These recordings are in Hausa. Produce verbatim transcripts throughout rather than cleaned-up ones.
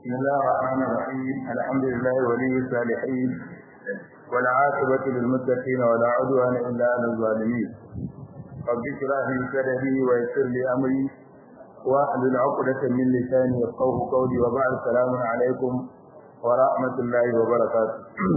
بسم الله الرحمن الرحيم الحمد لله ولي الصالحين والعاقبة للمتقين ولا عدوان إلا على الظالمين رب اشرح لي صدري ويسر لي أمري واحلل عقدة من لساني يفقهوا قولي وبعد السلام عليكم ورحمة الله وبركاته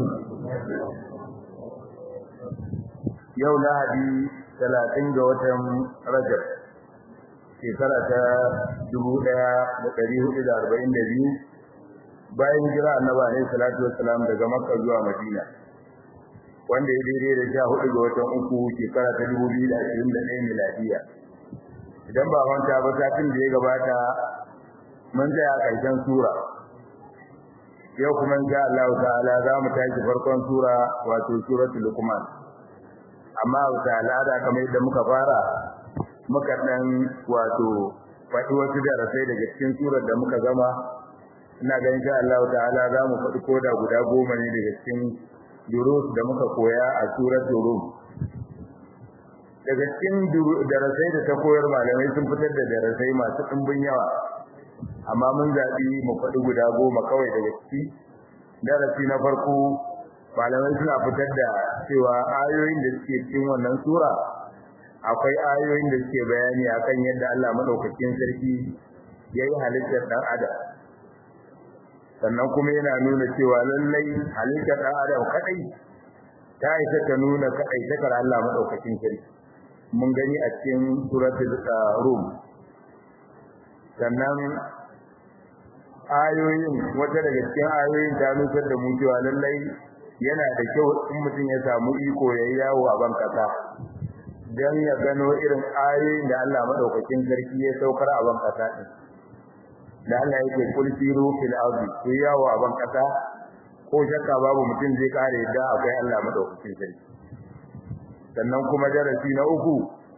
يوم لهدي ثلاثين جوة رجب shekara ta dubu ɗaya da ɗari hudu da arba'in da biyu bayan jira annabi alaihi salatu wassalam daga Makka zuwa Madina wanda ya daidai da sha hudu ga watan uku shekara ta dubu biyu da ashirin da ɗaya miladiya idan ba manta ba satin da ya gabata mun tsaya ƙarshen sura yau kuma insha Allah ta'ala za mu tashi farkon sura wato suratul Luqman amma wata al'ada kamar yadda muka fara muka dan wato faɗi wasu darasai daga cikin surar da muka gama ina ga insha Allah ta'ala za mu faɗi koda guda goma ne daga cikin durus da muka koya a suratul rum daga cikin darasai da ta koyar malamai sun fitar da darasai masu ɗimbin yawa amma mun zaɓi mu faɗi guda goma kawai daga ciki darasi na farko malamai suna fitar da cewa ayoyin da suke cikin wannan sura akwai ayoyin da suke bayani akan yadda Allah madaukakin sarki yayi halittar dan adam sannan kuma yana nuna cewa lallai halittar dan adam kadai ta isa ta nuna kadai takar Allah madaukakin sarki mun gani a cikin suratul rum sannan ayoyin wata daga cikin ayoyin ta nuna da mu cewa lallai yana da kyau in mutum ya samu iko yayi yawo a ban kasa dan ya gano irin ayoyin da Allah madaukakin sarki ya saukar a ban kasa din da Allah yake kul siru fil ardi ku yawo a ban kasa ko shakka babu mutum zai kare da akwai Allah madaukakin sarki sannan kuma darasi na uku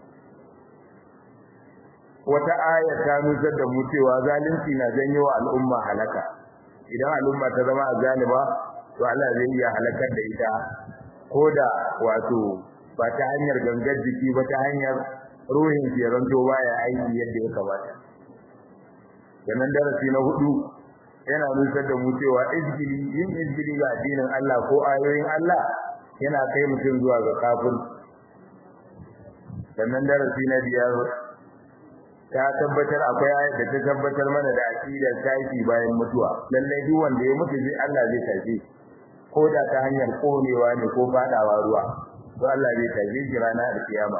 wata aya ta nusar da mu cewa zalunci na janyo wa al'umma halaka idan al'umma ta zama zalima to Allah zai iya halakar da ita koda wato ba ta hanyar gangar jiki ba ta hanyar ruhin jiranto baya aiki yadda ya kamata sannan darasi na hudu yana nusar da mu cewa izgili yin izgili ga addinin Allah ko ayoyin Allah yana kai mutum zuwa ga kafir sannan darasi na biyar ta tabbatar akwai ayat da ta tabbatar mana da aqidar tashi bayan mutuwa lalle duk wanda ya mutu zai Allah zai tashi ko da ta hanyar konewa ne ko fadawa ruwa to Allah zai tafi shi ranar kiyama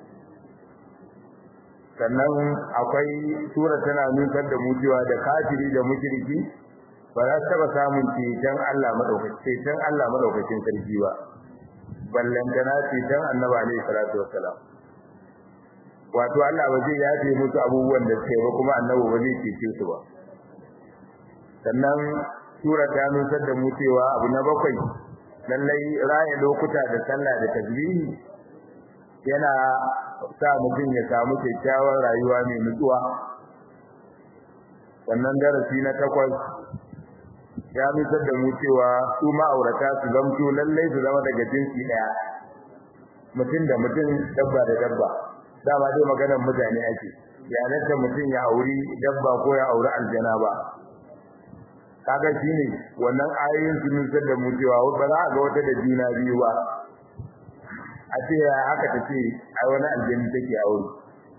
sannan akwai sura tana nusar da mu cewa da kafiri da mushriki ba za su taba samun ceton Allah madaukakin ceton Allah madaukakin sarki ba ballan dana ceton Annabi alaihi salatu wassalam wato Allah ba zai yafe musu abubuwan da suke ba kuma Annabi ba zai cece su ba sannan sura ta nusar da mu cewa abu na bakwai lallai raya lokuta da sallah da tasbihi yana sa mutum ya samu kyakkyawar rayuwa mai nutsuwa wannan darasi na takwas ya nusar da mu cewa su ma'aurata su zamto lallai su zama daga jinsi daya mutum da mutum dabba da dabba dama dai maganar mutane ake ya halatta mutum ya auri dabba ko ya auri aljana ba kaga shine wannan ayoyin sun nusar da mu cewa ba za a ga wata da juna biyu ba a ce haka tace ai wani aljanna take aure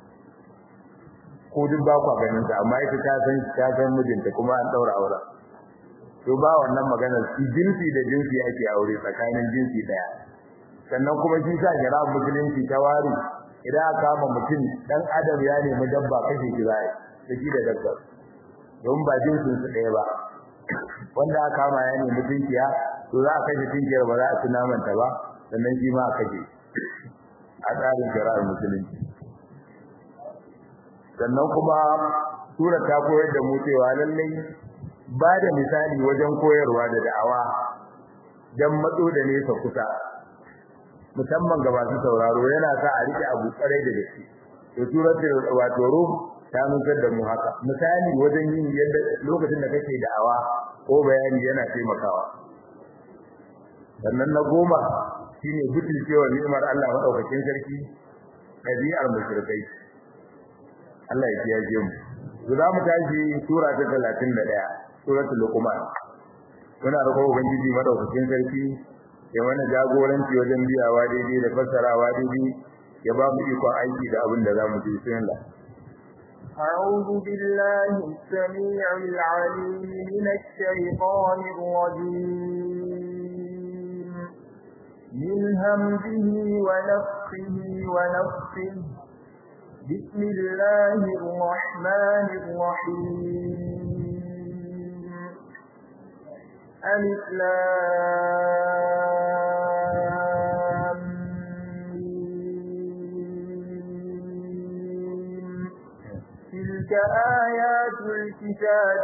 ko duk ba ku ganin ta amma ita ta san ta san mijinta kuma an daura aure to ba wannan maganar jinsi da jinsi ake aure tsakanin jinsi daya sannan kuma shi sa jira musulunci ta wari idan aka kama mutum dan adam ya nemi dabba kashe shi zai shi da dabba don ba jinsin su daya ba wanda aka kama ya nemi tinkiya to za a kashe tinkiyar ba za a ci naman ta ba sannan shi ma a kashe a tsarin shari'ar musulunci sannan kuma sura ta koyar da mu cewa lallai ba da misali wajen koyarwa da da'awa dan matso da nesa kusa musamman ga masu sauraro yana sa a rike abu kwarai da gaske to suratul wato ruh ta nusar da mu haka misali wajen yin yadda lokacin da kake da'awa ko bayani yana taimakawa sannan na goma shine gudun cewa ni'imar Allah madaukakin sarki dabi'ar mushrikai Allah ya kiyaye mu za mu tashi sura ta talatin da ɗaya suratul luqman muna roƙon ubangiji madaukakin sarki ya mana jagoranci wajen biyawa daidai da fassarawa daidai ya ba mu ikon aiki da abin da zamu ji bismillah أعوذ بالله السميع العليم من الشيطان الرجيم من همزه ونفخه ونفخه بسم الله الرحمن الرحيم ألف لام تلك آيات الكتاب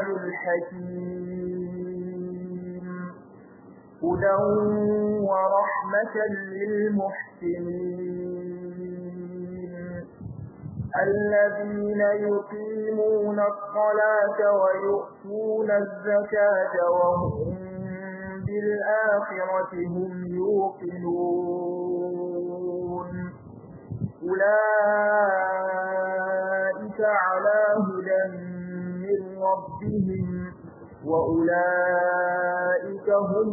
الحكيم هدى ورحمة للمحسنين الذين يقيمون الصلاة ويؤتون الزكاة وهم بالآخرة هم يوقنون أولئك على هدى من ربهم وأولئك هم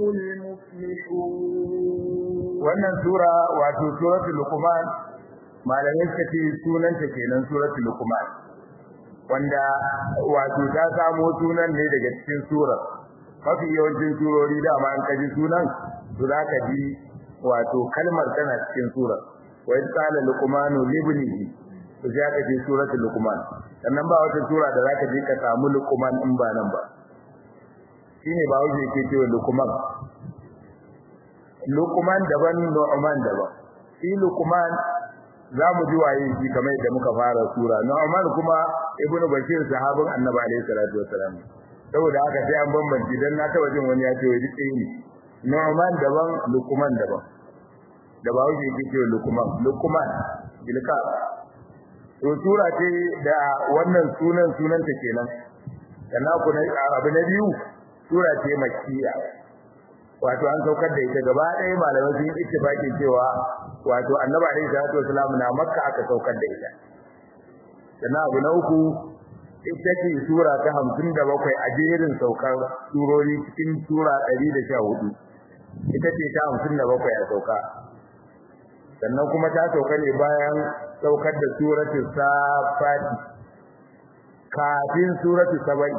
المفلحون. wannan sura wato suratul luqman malamai suka ce sunanta kenan suratul luqman wanda wato ta samo sunan ne daga cikin sura mafi yawancin surori da ma an kaji sunan to zaka ji wato kalmar tana cikin sura wa id qala luqmanu libnihi to sai aka ce suratul luqman sannan ba wata sura da zaka ji ka samu luqman in ba nan ba shine ba wuce yake cewa luqman luqman daban nu'man daban shi luqman zamu ji waye shi kamar yadda muka fara sura nu'man kuma ibnu bashir sahabin annabi alaihi salatu wassalam saboda haka sai an bambanci dan na taba jin wani ya ce wai duk ne nu'man daban luqman daban da ba wuce yake cewa luqman luqman bilka to sura ce da wannan sunan sunan ta kenan kana ku na abu na biyu sura ce makkiya wato an saukar da ita gaba ɗaya malamai sun yi ittifaki cewa wato annabi alaihi salatu wasallam na makka aka saukar da ita kana abu na uku ita ce sura ta hamsin da bakwai a jerin saukar surori cikin sura ɗari da sha hudu ita ce ta hamsin da bakwai a sauka sannan kuma ta sauka ne bayan saukar da suratul safat kafin suratul sabai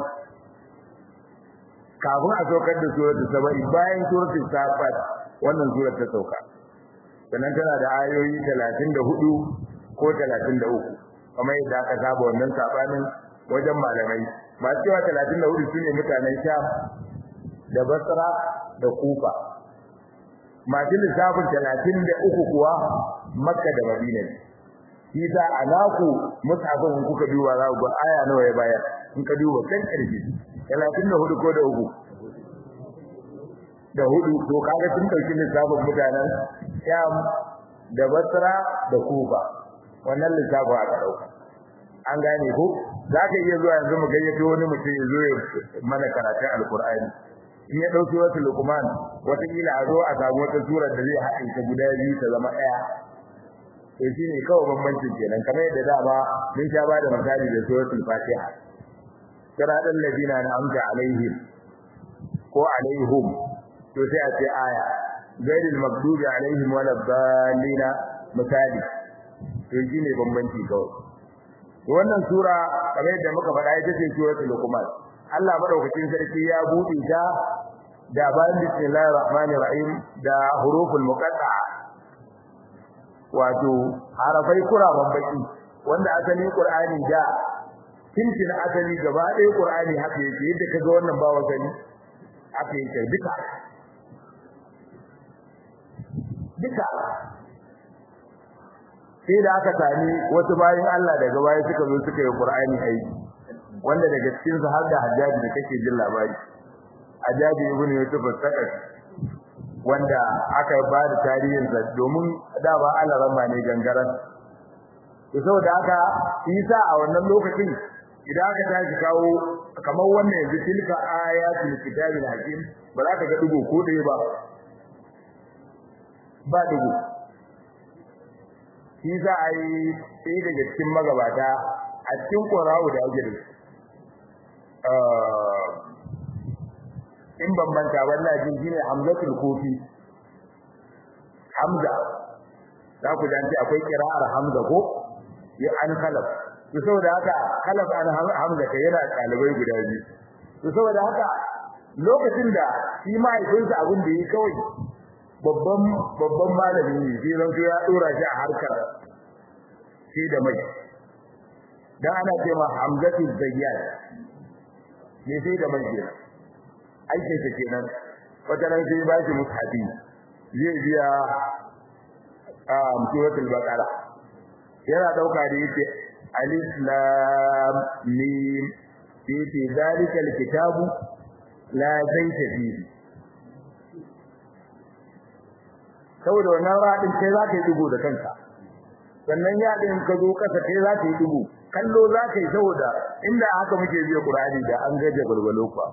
kafin a saukar da suratul sabai bayan suratul safat wannan surar ta sauka sannan tana da ayoyi talatin da hudu ko talatin da uku kamar yadda aka saba wannan sabanin wajen malamai masu cewa talatin da hudu sune mutanen Sham da Basra da Kufa masu lissafin talatin da uku kuwa Makka da Madina shi da alaku musafin kuka duba za ku aya nawa ya bayar in ka duba kan karfi talatin da hudu ko da uku da hudu to kaga sun dauki lissafin mutanen Sham da Basra da Kufa wannan lissafin aka dauka an gane ko zaka iya zuwa yanzu mu gayyato wani mutum ya zo ya mana karatun alqur'ani in ya dauki wata luqman wata kila a zo a samu wata sura da zai haɗe ta guda biyu ta zama ɗaya to shine kawai bambancin kenan kamar yadda dama mun sha ba da misali da suratul fatiha siratal ladina an'amta alaihim ko alaihum to sai a ce aya ghairil maghdubi alaihim waladdallin misali to shine bambanci kawai wannan sura kamar yadda muka faɗa ita ce suratul luqman Allah madaukakin sarki ya bude ta da bayan bismillahir rahmanir rahim da huruful muqatta'a wato harafai kuraban baki wanda asali qur'ani da tintin asali gaba ɗaya qur'ani haka yake yadda kaga wannan ba wasani haka yake duka duka sai da aka sami wasu bayin Allah daga baya suka zo suka yi qur'ani aiki wanda daga cikin su har da Hajjaji da kake jin labari Hajjaji ibn Yusuf al-Saqaf wanda aka ba da tarihin sa domin da ba Allah ramma ne gangaran to saboda haka Isa a wannan lokacin idan aka tashi kawo kamar wannan yanzu tilka ayatul kitabil hakim ba za ka ga dugo ko dai ba ba dugo Isa ai sai daga cikin magabata a cikin Qur'ani da ake da in ban manta wallahi jin shine Hamzatul Kufi Hamza za ku ji akwai qira'ar Hamza ko ya an khalaf to saboda haka khalaf an Hamza kai yana dalibai guda biyu to saboda haka lokacin da shi mahaifinsa abin da yi kawai babban babban malami ne sai zan ya dora shi a harkar shi da mai dan ana cewa Hamzatu Zayyad ne sai da mai kenan aikin sa kenan wata ran sai ba shi mushafi zai biya a suratul baqara yana dauka da yake alif lam mim fi zalikal kitabu la zayta fihi saboda wannan radin kai zaka yi dugo da kanka sannan ya din ka zo kasa kai zaka yi dugo kallo zaka yi saboda inda haka muke biya Qur'ani da an gaje gurgulo kwa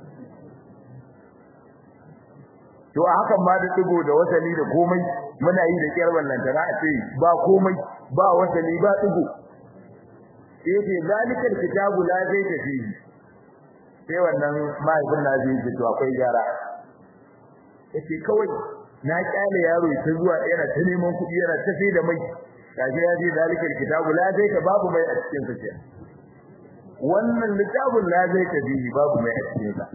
to a hakan ma da dugo da wasali da komai muna yi da kiyar wannan tana a ce ba komai ba wasali ba dugo yace zalikal kitabu la zayta fihi sai wannan mahaifin na zai ji to akwai gyara yace kawai na kyale yaro ta zuwa yana ta neman kuɗi yana ta sai da mai kaje ya ji zalikal kitabu la zayta babu mai a cikin sa ce wannan litabun la zayta fihi babu mai a cikin sa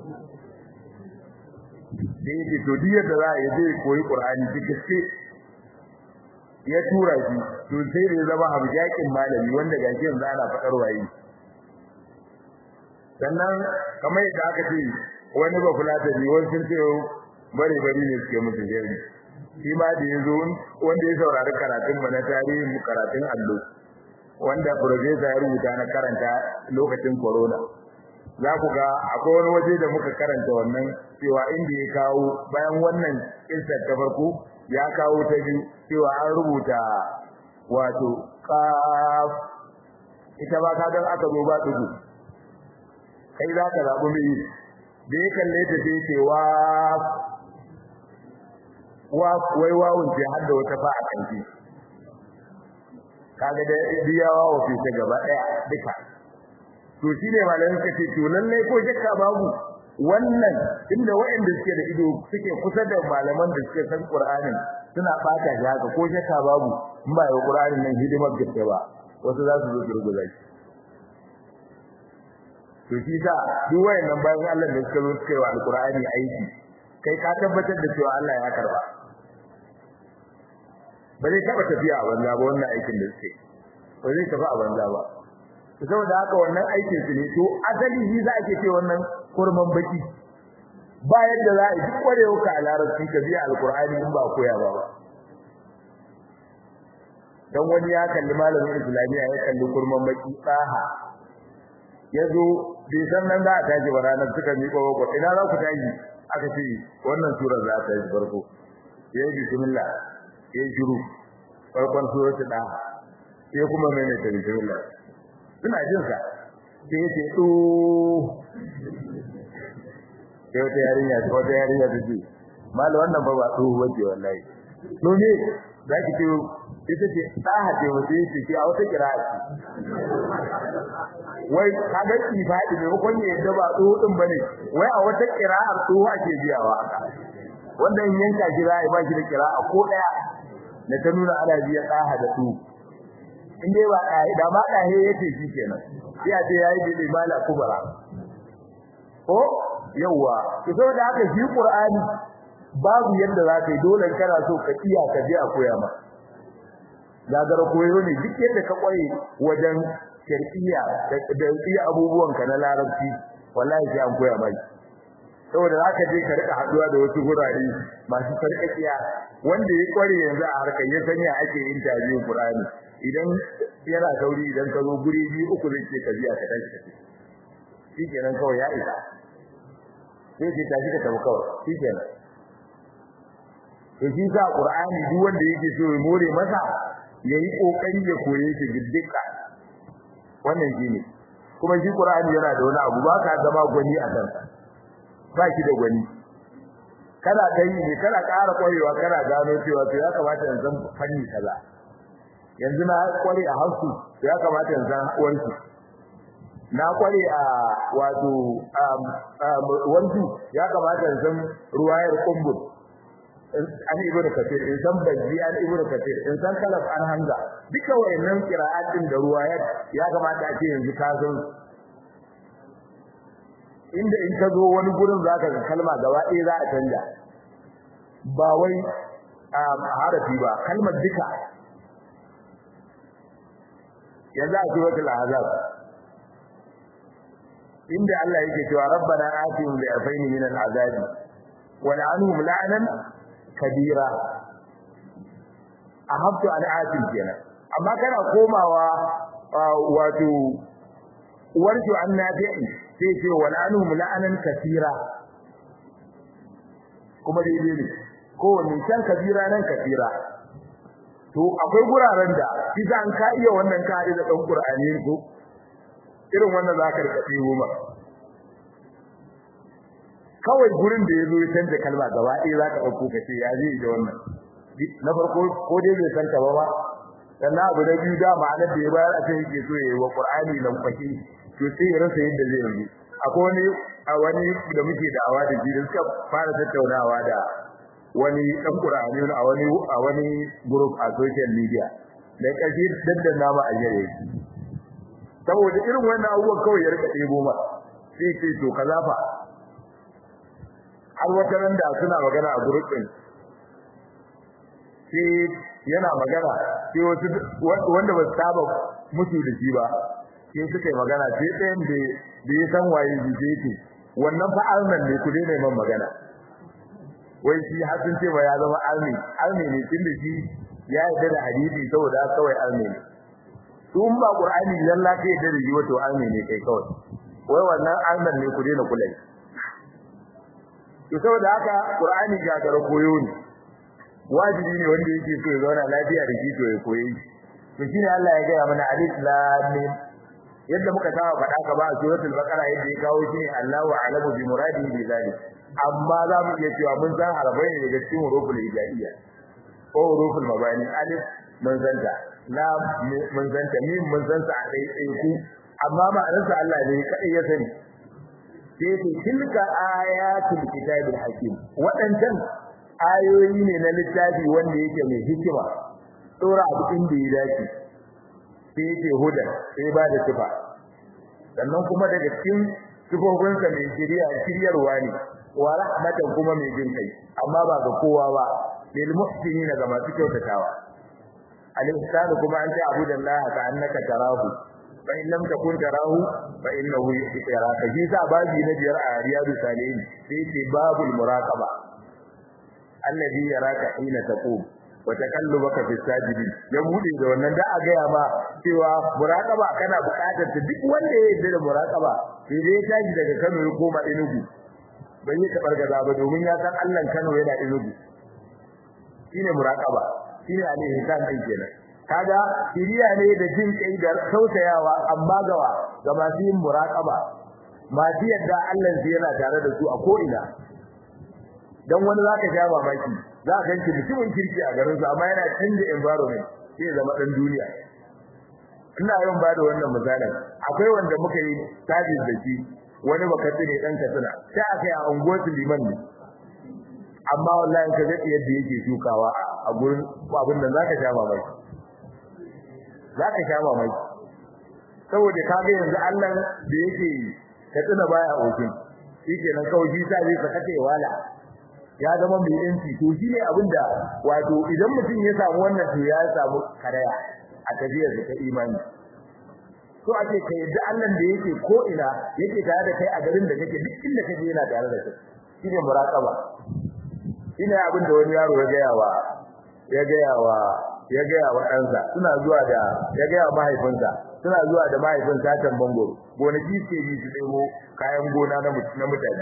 dai ji to diyar da za a yi zai koyi Qur'ani duk gaske ya tura shi to sai da zama habjakin malami wanda gashi yanzu ana fadar waye sannan kamar yadda aka ce wani ba kula da ni wani sun ce bare bare ne suke mutu jeri shi ma da yazo wanda ya saurari karatun mu na tarihi mu karatun allo wanda professor ya rubuta na karanta lokacin corona za ku ga akwai wani waje da muka karanta wannan cewa inda ya kawo bayan wannan kissa ta farko ya kawo ta biyu cewa an rubuta wato qaf ita ba ka dan aka zo ba dugu kai za ka zabu mai da ya kalle ta sai ce wa wa wai wawun ce har da wata fa a kanki kaga da biyawa wa fi ta gaba daya duka to shine malamin suka ce to lalle ko shakka babu wannan inda waɗanda suke da ido suke kusa da malaman da suke san Qur'anin suna fata shi haka ko shakka babu in ba yau Qur'anin nan hidimar gaske ba wasu za su zo su rubuta shi to shi sa duk wayannan bayan Allah da suka zo suka yi wa Qur'ani aiki kai ka tabbatar da cewa Allah ya karba ba zai taba tafiya a banza ba wannan aikin da suke ba zai tafi a banza ba saboda haka wannan aikin su ne to asali shi za a ce wannan kurman baki ba yadda za a yi kwarewa ka a larabci ka biya alqur'ani in ba koya ba dan wani ya kalli malamin islamiya ya kalli kurman baki tsaha yazo bai san nan za a tashi ba ranar suka miƙo ko ina za ku tashi aka ce wannan surar za ta yi farko yayi bismillah yayi shiru farkon surar ta sai kuma mai ne ta bismillah suna jin sa sai yace to sai wata yarinya ta wata yarinya ta ce mallan wannan ba ba tsoho waje wallahi to ne zaki ce ita ce tsaha ce wace ce ce a wata kira'a wai kaga ki fadi ne ko ne da ba tsoho din bane wai a wata kira'ar tsoho ake biyawa wanda in yanka shi za a ba shi da kira'a ko daya da ta nuna ana biya tsaha da tsoho in dai ba dai da ma dai yace shi kenan sai a ce yayi bi mala kubra ko yawa to saboda haka shi Qur'ani babu yadda za ka yi dole kana so ka iya ka je a koya ma gagara koyo ne duk yadda ka kware wajen shar'iyya da iya abubuwan ka na larabci wallahi sai an koya mai saboda zaka je ka rika haduwa da wasu gurare masu sarkakiya wanda ya kware yanzu a harkar ya sanya ake interview Qur'ani idan yana sauri idan ka zo guri biyu uku zai ce ka biya ka tashi ka shi kenan kawai ya isa sai ce tashi ka tafi kawai shi kenan to shi sa Qur'ani duk wanda yake so ya more masa yayi kokari ya koye shi giddika wannan shine kuma shi Qur'ani yana da wani abu baka zama gwani a kansa ba shi da gwani kana kai ne kana ƙara kwarewa kana gano cewa to ya kamata in san fanni kaza yanzu na kware a hausu ya kamata in san wanki na kware a wato wanzu ya kamata in san ruwayar kumbul an ibn kathir in san baji an ibn kathir in san kalaf an hanga duka wayannan qira'atin da ruwayat ya kamata a ce yanzu ka san inda in ka zo wani gurin zaka ga kalma gaba ɗaya za a canja ba wai harafi ba kalmar duka yanzu a suratul ahzab inda Allah yake cewa rabbana atihim bi'afaini min al'azab wa la'anhum la'nan kabira ahabtu an atim kenan amma kana komawa wato warju an nabi'i sai ce wa la'anhum la'nan kathira kuma dai dai ko ne san kabira nan kafira to akwai guraren da kisa an ka iya wannan kare da dan Qur'ani ko irin wannan zaka rika tsiwo ma kawai gurin da yazo ya canza kalma gaba ɗaya zaka dauko ka ce ya zai da wannan na farko ko dai bai san ta ba ba sannan abu da biyu da ma'anar da ya bayar a cikin yake so yayi wa Qur'ani nan faki to sai ya rasa yadda zai yi akwai wani a wani da muke da'awa da shi da suka fara tattaunawa da wani dan Qur'ani a wani a wani group a social media da kashi daddan nama a yare saboda irin wannan abubuwan kawai ya rika ɗebo ma sai ce to kaza fa har wata ran da suna magana a group din sai yana magana sai wasu wanda ba saba mutu da shi ba sai suka yi magana sai ɗayan da da ya san waye ji ce wannan fa alman ne ku daina man magana wai shi har sun ce ba ya zama almi almi ne tunda shi ya yarda da hadisi saboda kawai almi ne tun ba qur'ani lalla kai da shi wato almi ne kai kawai wai wannan alman ne ku daina kula to saboda haka qur'ani gagara koyo ne wajibi ne wanda yake so ya zauna lafiya da shi to ya koyi to shine Allah ya gaya mana alif lam mim yadda muka saba faɗa ka ba a suratul baqara yadda ya kawo shi Allahu a'lamu bi muradihi bi zalik amma za mu iya cewa mun san harbai ne daga cikin huruful hijaiyya ko huruful mabani alif mun zanta lam mun zanta mim mun zanta a dai dai ku amma ma'anarsa Allah ne kai ya sani sai ce tilka ayatul kitabil hakim wadannan ayoyi ne na littafi wanda yake mai hikima tsora abu inda ya dace sai yake huda sai ba da sifa sannan kuma daga cikin sifofinsa mai shiriya shiryarwa ne wa rahmatan kuma mai jin kai amma ba ga kowa ba lil muhsinina ga masu kyautatawa al-ihsan kuma an ta abudallahi ka annaka tarahu fa in lam takun tarahu fa innahu yaraka shi sa babi na biyar a riyadu salihin sai ce babul muraqaba alladhi yaraka hina taqum wa takallubaka fi sajidin ya bude da wannan da a gaya ma cewa muraqaba kana buƙatar ta duk wanda ya yarda da muraqaba sai dai ya tashi daga Kano ya koma Enugu bai yi tabar gaza ba domin ya san Allah Kano yana Enugu shine muraqaba shine alaihi san din kenan kaga shiriya ne da jin kai da tausayawa amma gawa ga masu yin muraqaba masu yadda Allah zai yana tare da su a ko ina dan wani zaka ja mamaki za ka ganci mutumin kirki a garin sa amma yana canza environment sai zama dan duniya ina yawan ba da wannan misalin akwai wanda muka yi service da shi wani bakatsi ne dan katsina sai aka yi a unguwar liman ne amma wallahi ka ga yadda yake shukawa a gurin abin da zaka sha mamaki zaka sha mamaki saboda kaga yanzu Allah da yake katsina baya okin shikenan kawai shi sai ka kace wala ya zama mai yanci to shine abinda wato idan mutum ya samu wannan to ya samu karaya a tafiyar ta imani to ake kai da Allah da yake ko ina yake tare da kai a garin da kake duk inda kake yana tare da kai shine muraqaba ina abinda wani yaro ya ga yawa ya ga yawa ya ga yawa ɗansa suna zuwa da ya ga yawa mahaifinsa suna zuwa da mahaifinsa tan bangoro gonaki ce bi su demo kayan gona na mutane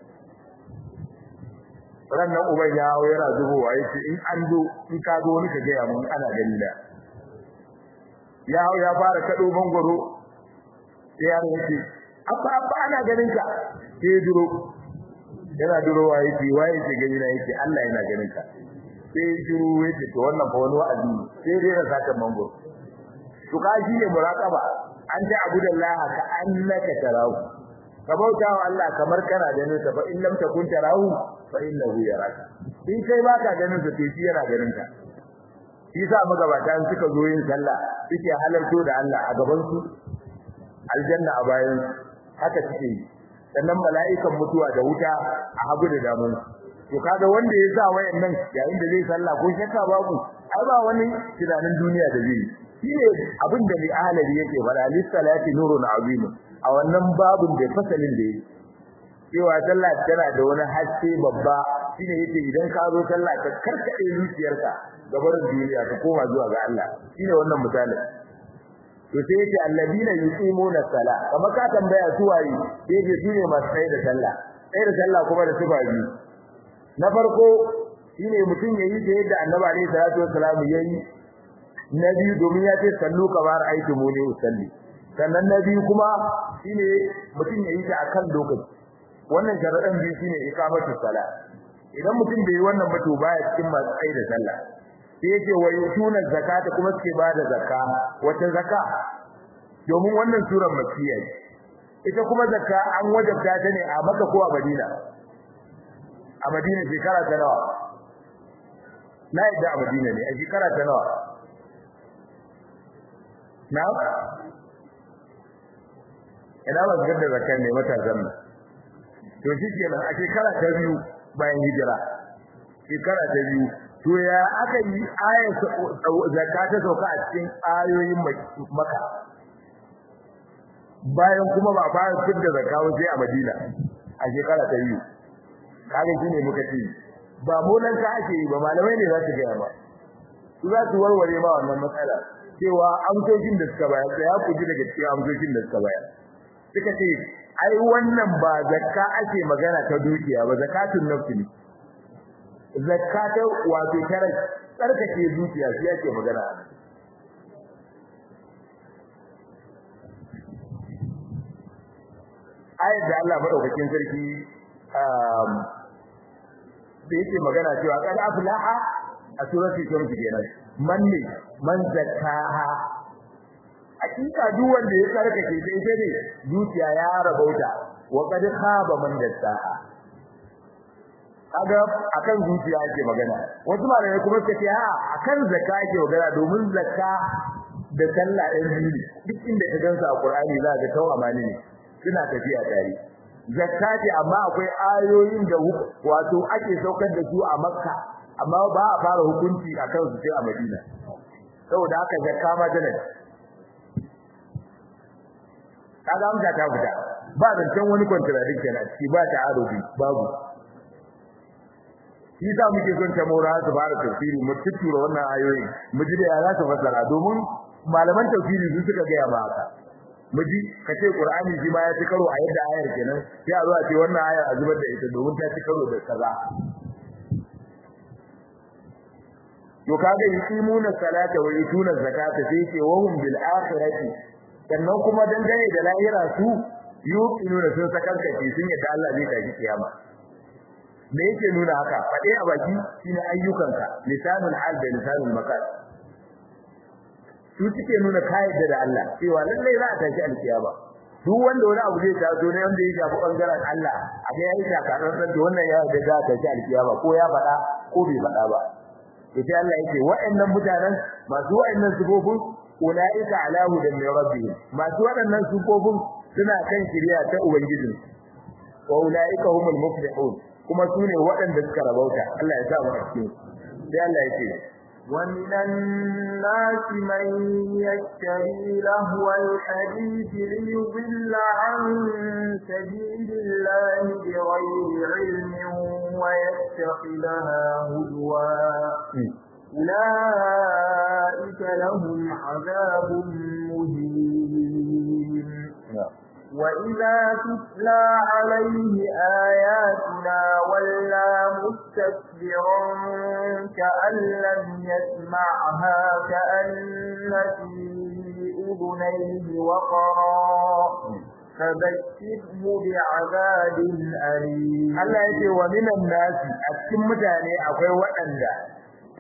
rannan uban ya hawo yana zubowa yace in an zo in ka zo wani ka ga ya mun ana gani da ya hawo ya fara kado bangoro sai ya yace abba abba ana ganin ka sai duro yana duro wa yace wai yace gani na yace Allah yana ganin ka sai duro yace to wannan fa wani wa'azi sai dai na saka mangoro to ka shi ne muraqaba an ta abudallaha ka annaka tarahu ka bauta wa Allah kamar kana ganin sa fa in lam takun tarahu fa innahu yaraka in kai baka ganin sa to shi yana ganin ka shi sa magabata suka zo yin sallah suke halarto da Allah a gaban su aljanna a bayan haka suke yi sannan mala'ikan mutuwa da wuta a hagu da damun to kaga wanda ya sa wayannan yayin da zai sallah ko shakka babu ai ba wani tunanin duniya da zai shine abin da mai ahalari yake fara lis-salati nurun azim a wannan babun da fasalin da yake cewa sallah tana da wani haske babba shine yake idan ka zo sallah ka karkade zuciyarka gabarin duniya ka koma zuwa ga Allah shine wannan misali to sai yake alladina yuqimuna sala kama ka tambaya su waye sai yake shine masu tsaye da sallah tsaye da sallah kuma da sifa biyu na farko shine mutum yayi da yadda Annabi alaihi salatu wassalam yayi na biyu domin ya ce sallu kamar aiki mu ne usalli sannan na biyu kuma shine mutum yayi ta akan lokaci wannan sharadan biyu shine iqamatu sala idan mutum bai yi wannan ba to baya cikin masu tsaye da sallah sai yake wayutuna zakata kuma suke bada zakka wata zakka domin wannan surar makkiya ita kuma zakka an wajabta ta ne a Makka ko a Madina a Madina shekara ta nawa na yadda a Madina ne a shekara ta nawa na ina ba zakka zakka ne matasan nan to shi kenan a shekara ta biyu bayan hijira shekara ta biyu to ya aka yi ayat zakka ta sauka a cikin ayoyin Makka bayan kuma ba fara fitar da zakka sai a Madina a shekara ta biyu kage shine muka ce ba molan ka ake yi ba malamai ne za su ga ba su za su warware ma wannan matsala cewa amsoshin da suka bayar sai ya kuji daga cikin amsoshin da suka bayar suka ce ai wannan ba zakka ake magana ta dukiya ba zakatun nafsi ne zakata wato tare tsarkake zuciya shi yake magana ayat da Allah madaukakin sarki um da yake magana cewa qad aflaha a suratul shams kenan man ne man zakaha hakika duk wanda ya tsarkake sai ita ne zuciya ya rabauta wa qad khaba man dassaha kaga akan zuciya yake magana wasu malamai kuma suka ce a akan zakka yake magana domin zakka da sallah ɗin biyu duk inda ka gansu a Qur'ani za ka tawo amani ne suna tafiya tare zakka ce amma akwai ayoyin da wato ake saukar da su a Makka amma ba a fara hukunci akan su sai a Madina saboda haka zakka ma tana kaga amsa ta fita ba zancen wani contradiction a ciki ba ta arobi babu shi da muke son ta mora su fara tafsiri mu tuttura wannan ayoyi mu ji da ya za ta fassara domin malaman tafsiri su suka ga ba haka mu ji kace Qur'ani shi ma ya ci karo a yadda ayar kenan sai a zo a ce wannan ayar a zubar da ita domin ta ci karo da kaza to kaga yuqimuna salata wa yutuna zakata sai ce wa hum bil akhirati sannan kuma dangane da lahira su yuqinuna sun sakankace sun yadda Allah zai tafi kiyama me yake nuna haka fade a baki shine ayyukanka lisanul hal da lisanul maqal su suke nuna kayyade da Allah cewa lalle za a tashi alkiyama duk wanda wani abu zai taso ne wanda ya shafi bangaren Allah a ga yayi takarar da wannan ya da za ta tashi alkiyama ko ya fada ko bai fada ba sai Allah yake wa'annan mutanen masu wa'annan sifofin ulaika ala hudan min rabbihim masu waɗannan sifofin suna kan shiriya ta ubangiji wa ulaika humul muflihun kuma sune waɗanda suka rabauta Allah ya sa mu a cikin sai Allah yake ومن الناس من يشتري لهو الحديث ليضل عن سبيل الله بغير علم ويتخذها هزوا أولئك لهم عذاب مهين وإذا تتلى عليه آياتنا ولى مستكبرا كأن لم يسمعها كأن في أذنيه وقرا فبشره بعذاب أليم الله يقول ومن الناس أكتم متاني أقوى وأنجا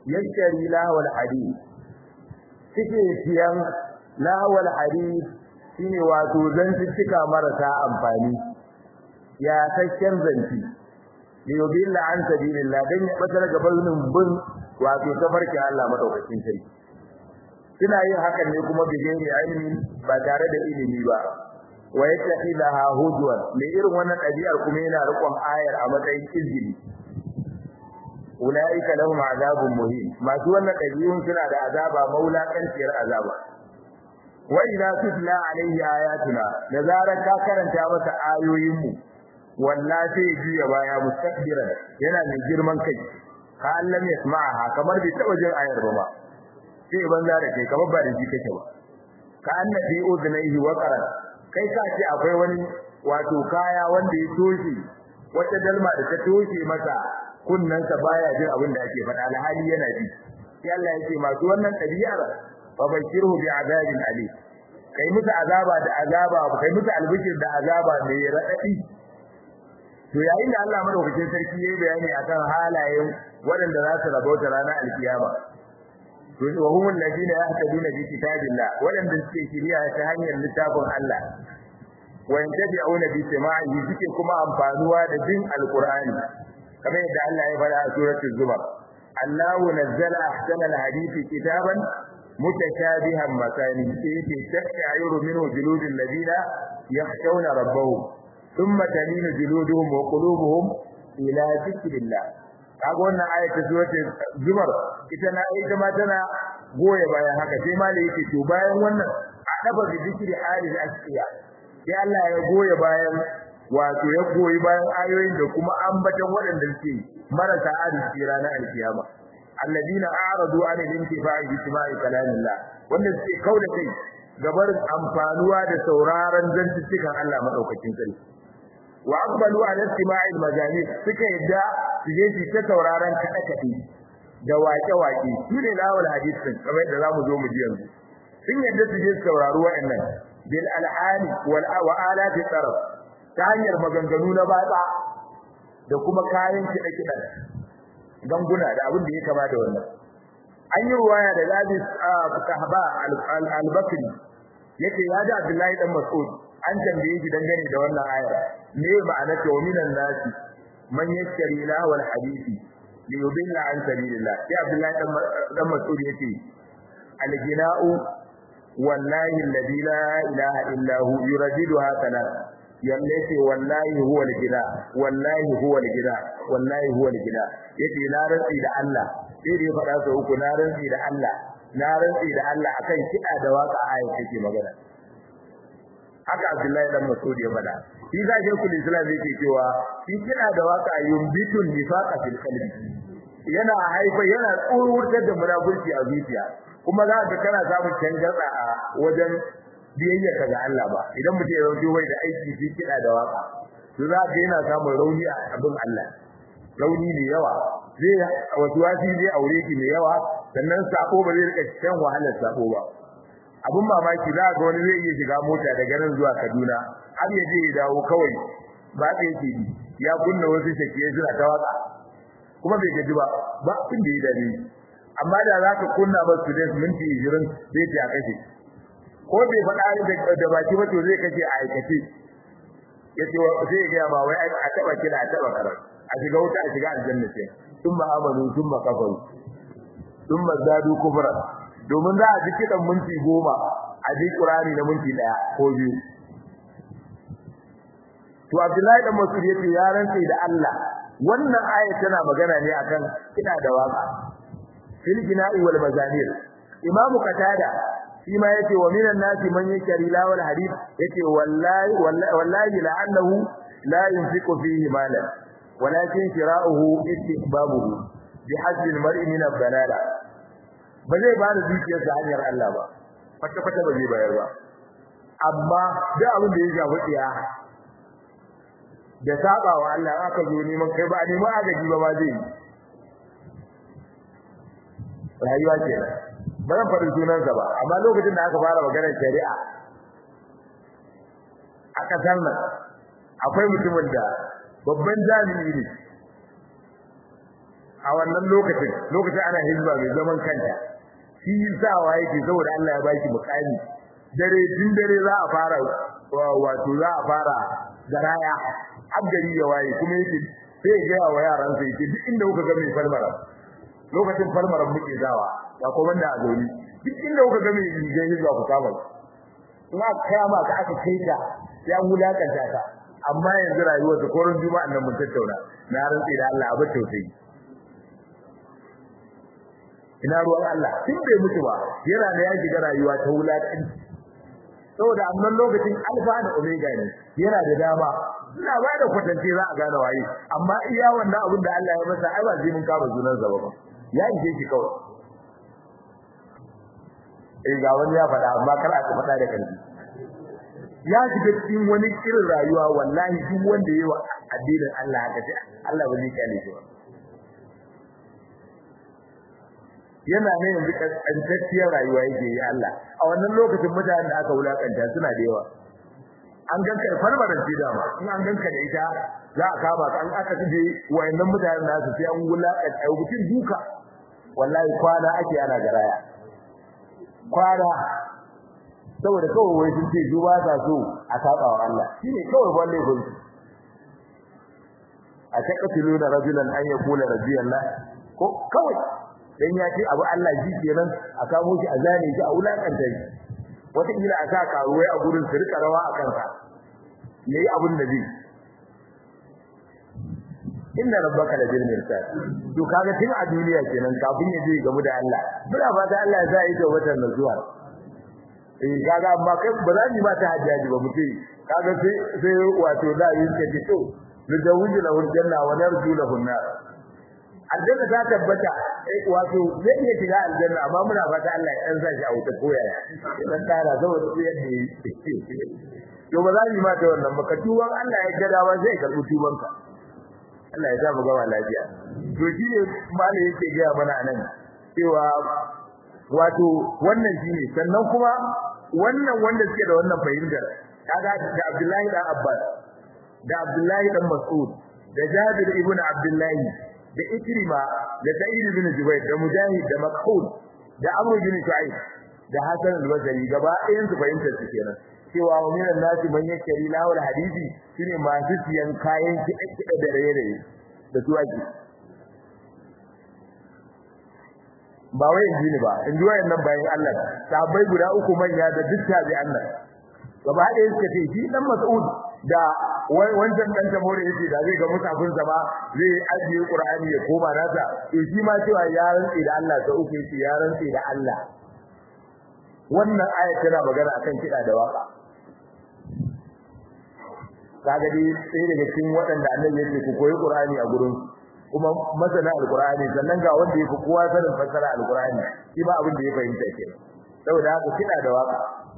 يشتري له الحديث تكي سيان له الحديث shine wato zantuttuka marasa amfani ya takken zanci li yudilla an sabilillah dan ya batar gaban bin wato tafarki Allah madaukakin sarki suna yin hakan ne kuma bigeni ilimi ba tare da ilimi ba wa yattaqilaha hudwan me irin wannan ɗabi'ar kuma yana riƙon ayar a matsayin izini ulaika lahum azabun muhin masu wannan ɗabi'un suna da azaba maulakanciyar azaba wa idza tutla alaihi ayatuna da zarar ka karanta masa ayoyin mu wallahi jiya baya mustakbiran yana mai girman kai ka Allah ya sama'a kamar bai taba jin ayar ba ba sai banza da kai kamar ba da shi kake ba ka annabi udnaihi wa qaran kai ka ce akwai wani wato kaya wanda ya toshe wata dalma da ta toshe masa kunnansa baya jin abin da ake faɗa alhali yana ji sai Allah yake masu wannan ɗabi'ar fa bashiruhu bi azabin ali kai musu azaba da azaba kai musu albishir da azaba mai radadi to yayin da Allah madaukakin sarki yayi bayani akan halayen waɗanda za su rabauta ranar alkiyama to wa hum alladhina yahtaduna bi kitabillah waɗanda suke shiriya ta hanyar littafin Allah wa yantabi'una bi sama'i suke kuma amfanuwa da jin alqur'ani kamar yadda Allah ya faɗa a suratul zumar Allahu nazzala ahsana alhadithi kitaban mutashabihan masani fi tasha'iru minhu juludul ladina yakhshawna rabbahum thumma talinu juluduhum wa qulubuhum ila dhikrillah kaga wannan ayatu suratul zumar ita na ita ma tana goye bayan haka sai malai yake to bayan wannan a dafa zikri halil asqiya sai Allah ya goye bayan wato ya goyi bayan ayoyin da kuma ambatan waɗanda suke marasa arziki ranar alkiyama alladina a'radu an al-intifa'i bi sama'i kalamillah wanda suke kauda kai gabar amfanuwa da sauraron zantukan Allah madaukakin sarki wa aqbalu ala istima'il majani suka yadda su je su ta sauraron kada kade da wake wake su ne lawal hadisin kamar da zamu zo mu ji yanzu sun yadda su je su saurari wa'annan bil al'ani wal awalati taraf ta hanyar maganganu na batsa da kuma kayan kiɗa-kiɗa ganguna da abin da ya kama da wannan an yi ruwaya da Labis Kahba al-Bakri yake ya da Abdullahi dan Mas'ud an tambaye shi dangane da wannan ayar me ma'anar ta minan nasi man yashri la wal hadisi li yudilla an sabilillah sai Abdullahi dan Mas'ud yake al-gina'u wallahi alladhi la ilaha illa hu yuradiduha thalath yalle ce wallahi huwa al-gida wallahi huwa al-gida wallahi huwa al-gida yace na rantsi da Allah sai da ya faɗa sau uku na rantsi da Allah na rantsi da Allah akan kida da waka ayi take magana haka Abdullahi dan Mas'ud ya faɗa shi za shi kullu Islam yake cewa shi kida da waka yumbitun nifaqa fil qalbi yana haifa yana tsururtar da munafurci a zuciya kuma za ka kana samun canjatsa a wajen biyayya kaga Allah ba idan mutum ya rauke wai da aiki shi kida da waka to za ka yana samun rauni a abin Allah rauni ne yawa zai wato wasi zai aure ki ne yawa sannan sako ba zai rika cikin wahalar sako ba abun mamaki za ga wani zai iya shiga mota daga nan zuwa Kaduna har ya je ya dawo kawai ba da yake bi ya kunna wasu shakiye suna ta waka kuma bai gaji ba ba abin da ya dare amma da za ka kunna ba student minti ishirin zai ta kashe ko bai faɗa da baki ba to zai kace a aikace yace sai ga ba wai a taba kira a taba karar a shiga wuta a shiga aljanna ce thumma amanu thumma kafaru thumma zadu kufra domin za a ji kidan minti goma a ji qur'ani na minti daya ko biyu to Abdullahi dan Mas'ud yace ya rantsa da Allah wannan aya tana magana ne akan kida da waka fil jina'i wal mazanir imamu qatada shi ma yace wa minan nasi man yakri la wal hadith yace wallahi wallahi la'annahu la yunfiqu fihi malan walakin shira'uhu istihbabuhu bihasbi al-mar'i min al-dalala ba zai ba da dukiyar sa hanyar Allah ba kwata kwata ba zai bayar ba amma da abin da ya shafi tsiya da sabawa Allah aka zo neman kai ba neman agaji ba ma zai rayuwa ce ba zan faɗi sunansa ba amma lokacin da aka fara maganar shari'a aka sanna akwai mutumin da babban jami'i ne a wannan lokacin lokacin ana hizba mai zaman kanta shi sawa yake saboda Allah ya baki mukami dare tun dare za a fara wato za a fara garaya abgari ya waye kuma yake sai ga wa yaran sai yake duk inda kuka ga mai falmara lokacin falmara muke dawa ya ko wanda a zauni duk inda kuka ga mai rigan hijira ku kama kuma kai ma ka aka kai ta ya mulakanta ta amma yanzu rayuwar ta koron juma'a nan mun tattauna na rantsi da Allah abu tausayi ina ruwan Allah tun bai mutu ba yana da ya shiga rayuwa ta wulakanci saboda annan lokacin alfa da omega ne yana da dama ina ba da kwatance za a gane waye amma iya wannan abin da Allah ya masa ai ba zai mun kama junan zaba ba ya ije shi kawai eh ga wani ya faɗa amma kar a faɗa da kanki ya shiga cikin wani irin rayuwa wallahi duk wanda yayi wa addinin Allah haka sai Allah ba zai kale shi ba yana ne yanzu kantacciyar rayuwa yake yi Allah a wannan lokacin mutanen da aka wulakanta suna da yawa an ganka farmaran ci dama in an ganka da ita za a kama ka an aka tije wayannan mutanen da su sai an wulakanta mutum duka wallahi kwana ake ana garaya kwana saboda kawai wai sun ce duba ta so a saba wa Allah shine kawai balle gunki a taqatuluna rajulan an yaqula rabbiyallah ko kawai dan ya ce abu Allah ji kenan a kamo shi a zane shi a wulakanta shi wata kila aka karuwai a gurin su rika rawa a kansa yayi abun da zai inna rabbaka la bil mirsad to kaga tun a duniya kenan kafin ya je gamu da Allah muna fata Allah ya sa yi da watan nazuwa eh kaga amma kai ba za ni ba ta hajjaji ba mutai kaga sai sai wato da yin ce to da wuji la janna wa narju lahu nar aljanna ta tabbata wato zai iya shiga aljanna amma muna fata Allah ya dan sa shi a wuta koyaya dan tara saboda su yadda to ba za ni ma ta wannan ba ka tuban Allah ya gada ba zai karbi tubanka Allah ya sa mu gaba lafiya to shine malai yake ga mana anan cewa wato wannan shine sannan kuma wannan wanda suke da wannan fahimtar kaga da Abdullahi dan Abbas da Abdullahi dan Mas'ud da Jabir ibn Abdullahi da Ikrima da Sa'id ibn Jubayr da Mujahid da Makhul da Amr ibn Shu'aib da Hasan al-Basri gaba ɗayan su fahimtar su kenan cewa wa minan nasi man yakri lahu al-hadisi shine masu siyan kayan kiɗa da raye-raye da su ake ba wai inji ne ba in ji wayannan bayan Allah sahabbai guda uku manya da duk tabi Allah gaba ɗaya suka ce shi dan Mas'ud da wancan dan tamore yace da zai ga musafin sa ba zai ajiye Qur'ani ya koma nasa to shi ma cewa ya rantsi da Allah ta uku yace ya rantsi da Allah wannan aya tana magana akan kida da waka kaga dai sai daga cikin waɗanda Annabi yake ku koyi Qur'ani a gurin kuma masana alqur'ani sannan ga wanda yake kowa sanin fasara alqur'ani shi ba abin da ya fahimta kenan saboda haka kida da waka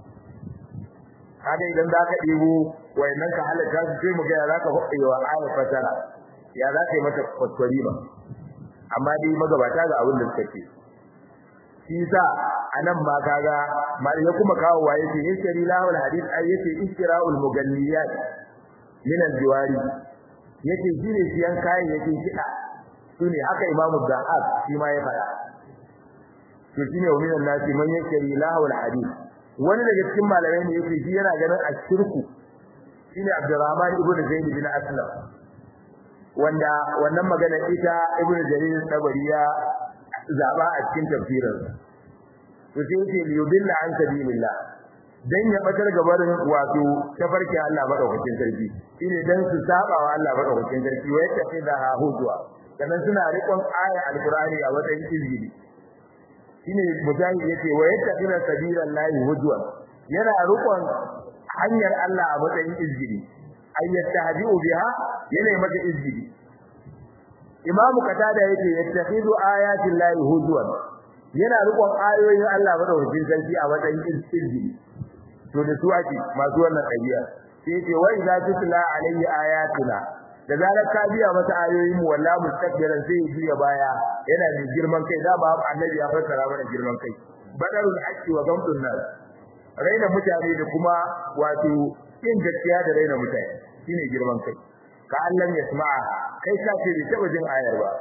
kaga idan zaka dibo wayannan ka halaka su sai mu ga ya zaka fadewa ayar fasara ya zaka yi mata kwatkwari ba amma dai magabata ga abin da suka ce shi sa anan ma kaga mal ya kuma kawo waye ce yashri lahu alhadith ayati istira'ul mugalliyat min aljiwari yake shine siyan kayan yake kida sune haka imamu zahab shi ma ya fada to shine wa minan nasi man yashri lahu alhadith wani daga cikin malamai ne yake shi yana ganin ashirku shine Abdurrahman ibn Zaid bin Aslam wanda wannan magana ita Ibn Jarir Tabari ya zaba a cikin tafsirin to sai yake liyudilla an sabilillah dan ya batar gabarin wato tafarki Allah madaukakin sarki shine dan su saba wa Allah madaukakin sarki wai tafi da hujwa kana suna rikon aya alqur'ani a wajen izini shine mujahid yace wa yattaqina sabilallahi hujwa yana rukun hanyar Allah a matsayin izgidi ayyatahdiu biha yana mata izgidi imamu katada yace yattakhidu ayatillahi hujwa yana rukun ayoyin Allah madaukakin sarki a matsayin izgidi to da su ake masu wannan dabi'a sai yace wa idza tutla alayhi ayatuna da zarar ka biya masa ayoyin mu wallahi mustakbiran sai ya biya baya yana da girman kai da ba annabi ya fassara mana girman kai badarul haqqi wa gamdun nas raina mutane da kuma wato yin gaskiya da raina mutane shine girman kai ka Allah ya sama'a kai ka ce bai taba jin ayar ba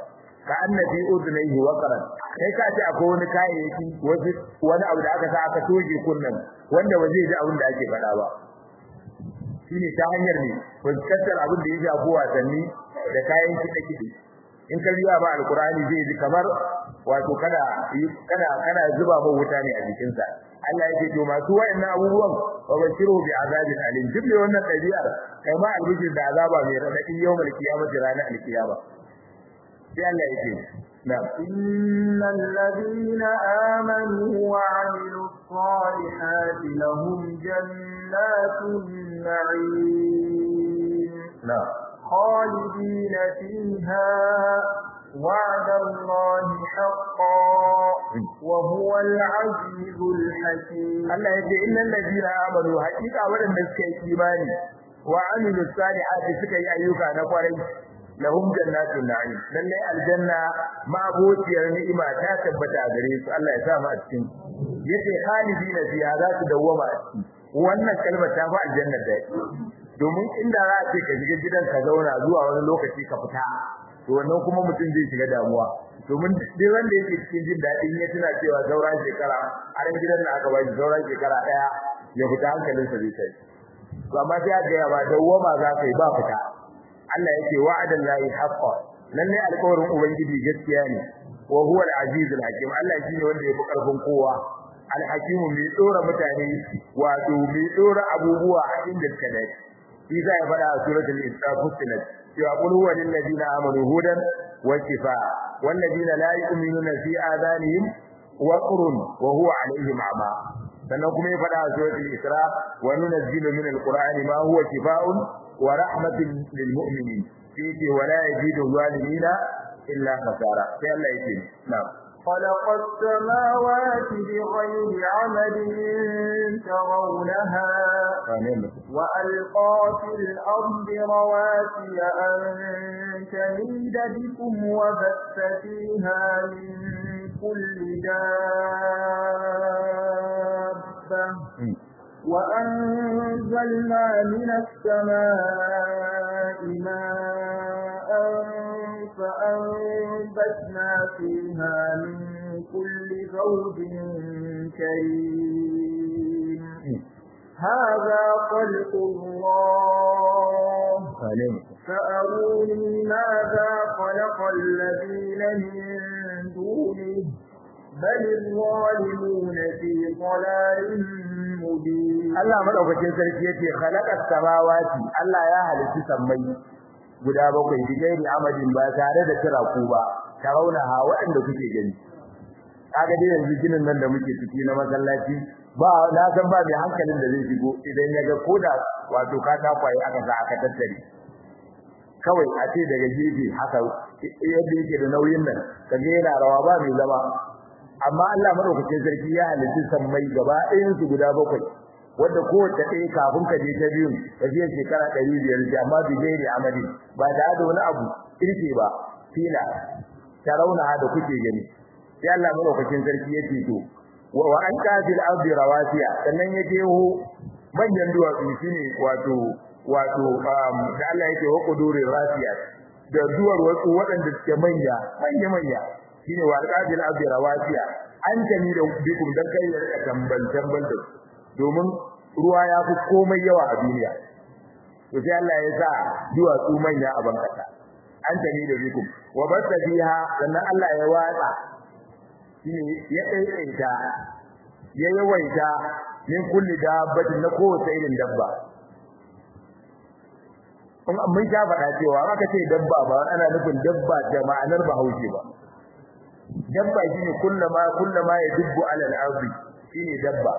ka annabi udnayhi waqran kai ka ce akwai wani kayayyaki wasu wani abu da aka sa aka toje kunnan wanda ba zai ji abin da ake faɗa ba shine ta hanyar ne fuskantar abin da ya shafi wasanni da kayan kiɗe-kiɗe in ka riya ba alqur'ani zai ji kamar wato kada kada kada zuba ba wuta ne a jikin sa Allah yake to masu wayannan abubuwan wa bashiru bi azabin alim jibril wannan dabi'ar kai ma albishir da azaba mai radadi yawmal qiyamati ranar alqiyama sai Allah yake na innal ladina amanu wa 'amilus salihati lahum jannatun na'im na خالدين فيها وعد الله حقا وهو العزيز الحكيم الله يجي إن الذين آمنوا حقيقة ولن نسكي إيماني وعملوا الصالحات سكي أيوكا نقري لهم جنات النعيم للي الجنة ما بوتي النئمة تثبت أدريس الله يسامع السن يجي خالدين فيها ذات دوما السن وأن الكلمة تنفع الجنة ذات domin inda za a ce ka shiga gidan ka zauna zuwa wani lokaci ka fita to wannan kuma mutum zai shiga damuwa domin duk wanda yake cikin jin daɗin ya tuna cewa sauran shekara a ran gidan da aka bashi sauran shekara daya ya fita hankalin sa zai sai to amma sai aka ya ba dawwama za ka yi ba fita Allah yake wa'adan lahi haqqan lalle alƙawarin ubangiji gaskiya ne wa huwa al-azizul hakim Allah shine wanda ya fi karfin kowa al-hakimu mai tsora mutane wato mai tsora abubuwa a inda suka dace إذا يبدأ سورة الإسراء فصلت يقول هو للذين آمنوا هدى وشفاء والذين لا يؤمنون في آذانهم وقر وهو عليهم عمى فنقوم يبدأ سورة الإسراء وننزل من القرآن ما هو شفاء ورحمة للمؤمنين فيه ولا يزيد الظالمين إلا خسارة فيلا يتم نعم خلق السماوات بغير عمد ترونها وألقى في الأرض رواسي أن تميد بكم وبث فيها من كل دابة وأنزلنا من السماء ماء فأنبتنا فيها من كل زوج كريم هذا خلق الله فأروني ماذا خلق الذين من دونه بل الظالمون في ضلال مبين الله مدaukakin sarki yace khalaqas samawati Allah ya halitta sammai guda bakwai bigairi amadin ba tare da tiraku ba tarauna ha waɗanda kuke gani kaga dai yanzu ginin nan da muke ciki na masallaci ba na san ba mai hankalin da zai shigo idan ya ga koda wato ka ta kwaye aka sa aka tattare kawai a ce daga gefe haka yadda yake da nauyin nan kaga yana rawa ba mai zama amma Allah madaukakin sarki ya halitta sammai gaba ɗayan su guda bakwai wanda kowace ɗaya kafin ka je ta biyu ka je shekara ɗari biyar ce amma bigairi amadi ba da da wani abu irke ba fila tarauna da kuke gani sai Allah madaukakin sarki ya ce to wa an kafil ardi rawasiya sannan ya je ho manyan duwatsu shine wato wato da Allah yake wa quduri rasiya da duwar wasu waɗanda suke manya manya manya shine wa alqabil ardi rawasiya an tani da bikum dan kai ya tambal tambal da domin ruwa ya fi komai yawa a duniya to sai Allah ya sa duwatsu manya a bankata an tani da bikum wa basta biha sannan Allah ya watsa shine ya daidaita ya yawaita min kulli dabbatin na kowace irin dabba kuma mun ta faɗa cewa aka ce dabba ba ana nufin dabba da ma'anar Bahaushe ba dabba shine kullama kullama yadubbu ala al-ardi shine dabba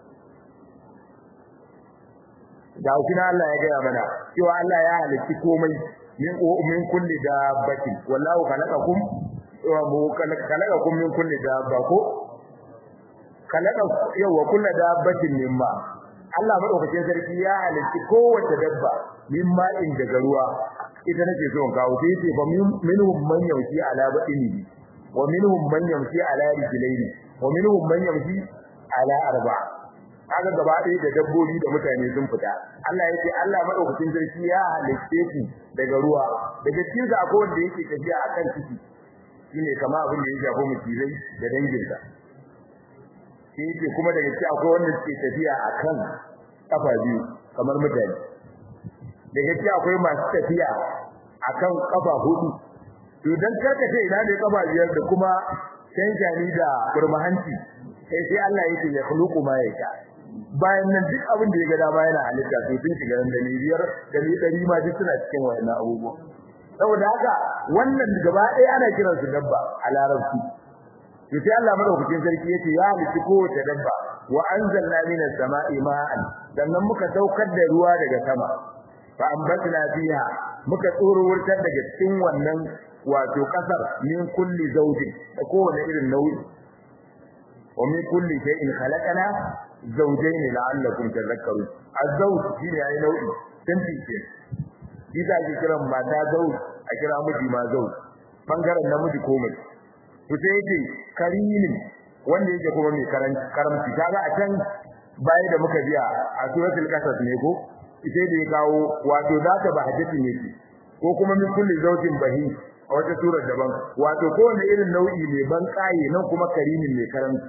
da kuma Allah ya gaya mana cewa Allah ya halitta komai min min kulli dabbatin wallahu khalaqakum wa mu khalaqakum min kulli dabba ko khalaqa yawa kulli dabbatin mimma Allah madaukakin sarki ya halitta kowace dabba mimma in daga ruwa ita nake so kawo sai ce fa minhum man yamshi ala batni wa minhum man yamshi ala rijlaini wa minhum man yamshi ala arba'a kaga gaba ɗaya da dabbobi da mutane sun fita Allah yake Allah madaukakin sarki ya halitte su daga ruwa daga cikin sa akwai wanda yake tafiya akan ciki shine kama abin da ya shafi mutizai da danginsa sai yake kuma daga cikin akwai wanda suke tafiya akan kafa biyu kamar mutane daga cikin akwai masu tafiya akan kafa hudu to dan karka ce ina da kafa biyar da kuma canjani da burmahanci sai sai Allah yake ya khuluqu ma yasha bayan nan duk abin da ya ga dama yana halitta to sun shiga da biyar da dari ma duk suna cikin wannan abubuwa saboda haka wannan gaba ɗaya ana kiran su dabba a larabci to sai Allah madaukakin sarki yace ya halitta kowace dabba wa anzalna minas sama'i ma'an sannan muka saukar da ruwa daga sama fa ambatna fiha muka tsoro wurtar daga cikin wannan wato kasar min kulli zawjin da kowane irin nau'i wa min kulli shay'in khalaqana zawjayn la'allakum tadhakkarun az-zawj shine yayi nau'i tanti ce idan ake kiran mata zawj a kira miji ma zawj bangaren namiji ko mace to sai yake karimin wanda yake kuma mai karamci kaga a can baya da muka biya a suratul qasas ne ko ita da ya kawo wato zata bahajati ne ko kuma min kulli zawjin bahi a wata surar daban wato kowane irin nau'i ne ban kaye nan kuma karimin mai karamci